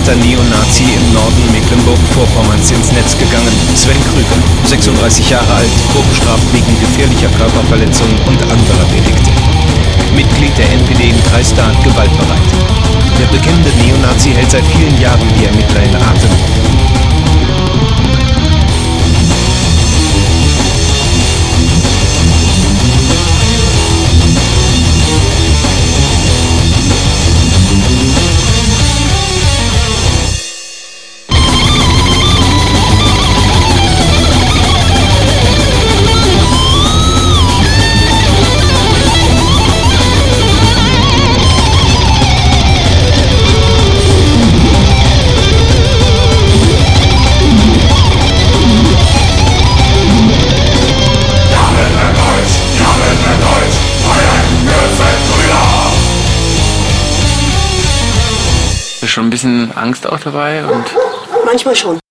bekannter Neonazi im Norden Mecklenburg-Vorpommerns ins Netz gegangen. Sven Krüger, 36 Jahre alt, vorbestraft wegen gefährlicher Körperverletzung und anderer Delikte. Mitglied der NPD im Kreisstaat, gewaltbereit. Der bekennende Neonazi hält seit vielen Jahren die Ermittler in Atem. Ist schon ein bisschen Angst auch dabei und manchmal schon.